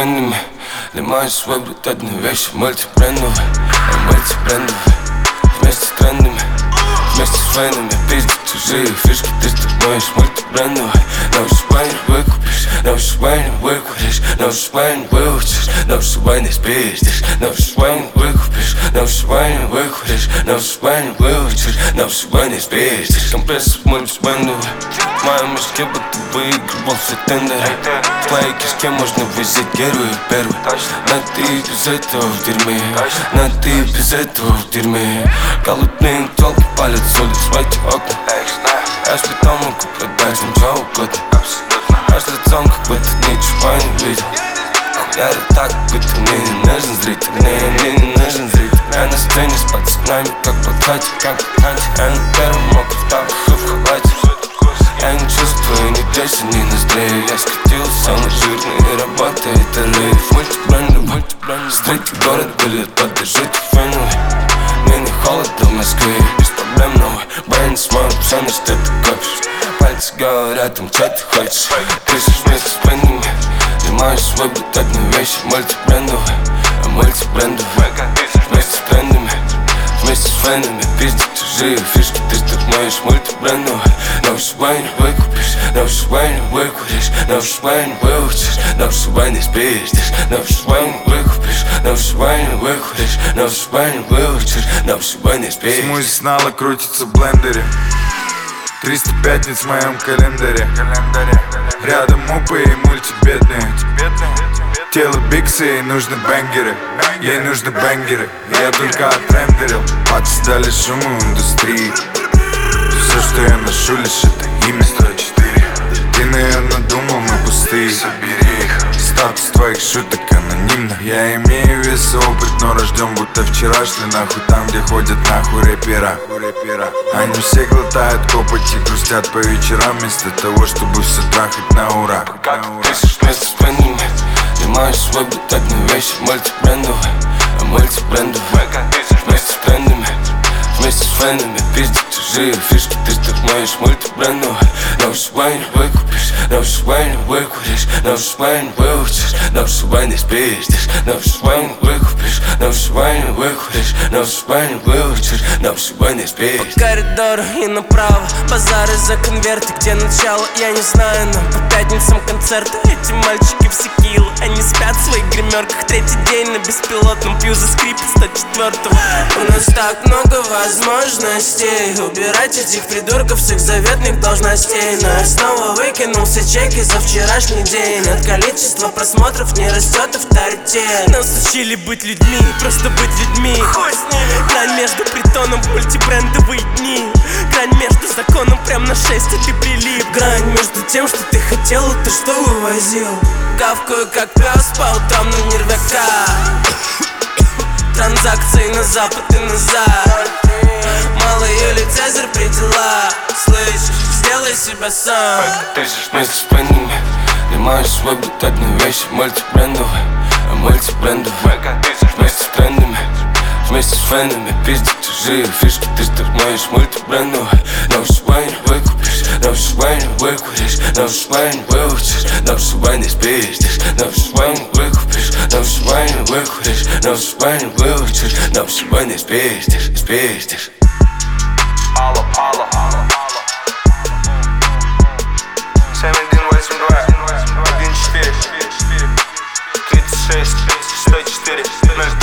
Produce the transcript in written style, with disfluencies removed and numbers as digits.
френдами. Лимаешь свой брат одной вещи, мультибрендовый, мультибрендовый. Вместе с трендами, вместе с фенами. Пиздят чужие фишки, ты становишься мультибрендовый. Но швай не выкупишь, но швай не выкуришь, но швай не выучишь, но швай не спиздишь, но швай не выкупишь, но швай не выкуришь, но швай не выучишь, но швай не спиздишь. Компресс мультибрендовый. В моем мешке будто выигрывал все тендеры. В твоей кишке можно взять первый и первый. Но ты без этого в дерьме, но ты без этого в дерьме. Голодные тёлки палят соль в свои окна. Я ж потом могу продать вам что угодно. Аж лицом, как будто ничего не видел. Я так, будто мне не нужен зритель. Мне не нужен зритель. Я на сцене с пацанами, как подкате, как подкате. Я на первом мог в тапках в халате. Я не чувствую ни тещи, ни ноздрей. Я скатился на жирные, работает рейв. Мультибрендовый, стрейти город, билет, поддержите феновый. Мне не холодно в Москве, без проблем новый. Брейн смог, все на что ты копишь. Пальцы говорят им, что ты хочешь. Пишешь вместе с брендами. Лимаешь свой брат одной вещи, мультибрендовый, мультибрендовый. Вместе с трендами, вместе с фенами. Пиздят чужие фишки, ты становишься мультибрендовый. Но швай не выкупишь, но швай не выкуришь, но швай не выучишь, но швай не спиздишь, но швай не выкупишь, но швай не выкуришь, но швай не выучишь, но швай не спиздишь. Смузи снова крутится в блендере. 300 пятниц в моем календаре. Рядом мупы и мультибедные. Тело биксы, ей нужны бенгеры. Ей нужны бенгеры. Я только отрендерил. Пацы дали шуму индустрии. Все, что я ношу, лишь это имя 104. Ты, наверное, думал, мы пустые. Собери их. Статус твоих шуток анонимно. Я имею весь опыт, но рожден будто вчера. Шли нахуй там, где ходят нахуй рэпера. Они все глотают копоть и грустят по вечерам, вместо того, чтобы все трахать на ура. Пока ты пишешь вместе с френдами. Лимаешь свой брат одной вещи, мультибрендовый, мультибрендовый. Вместе с трендами, вместе с фенами. Пиздят чужие фишки, ты становишься мультибрендовый. Но швай не выкупишь, но швай не выкуришь, но швай не выучишь, но швай не спиздишь, но швай не выкупишь, но швай не выкуришь, но швай не выучишь, но швай не спиздишь. По коридору и направо, базары за конверты, где начало, я не знаю, но по пятницам концерты. Эти мальчики все кило, они спят в своих гримерках. Третий день на беспилотном, пью за скрипет 104-го. У нас так много возможностей убирать этих придурков с их заветных должностей. Но я снова выкинул все чеки за вчерашний день. От количества просмотров не растет авторитет. Нас учили быть людьми, просто быть людьми. Хуй с ними. Грань между притоном, мультибрендовые дни. Грань между законом, прям на 6, и ты прилип. Грань между тем, что ты хотел, и ты что вывозил. Гавкаю как пес по утрам на нервяка. Транзакции на запад и назад. Малый или Цезарь при делах. Слышишь, сделай себя сам. Ты пишешь вместе с френдами. Лимаешь свой брат одной вещи, мультибрендовый, мультибрендовый. Вместе с трендами, вместе с фенами. Пиздят чужие фишки, ты становишься мультибрендовый. Но швай не выкупишь, но швай не выкуришь, но швай не выучишь, но швай не спиздишь, но швай не выкупишь, но швай не выкуришь, но швай не выучишь, но швай не спиздишь, спиздишь. Алло, алло, 7182 14 36 104 0.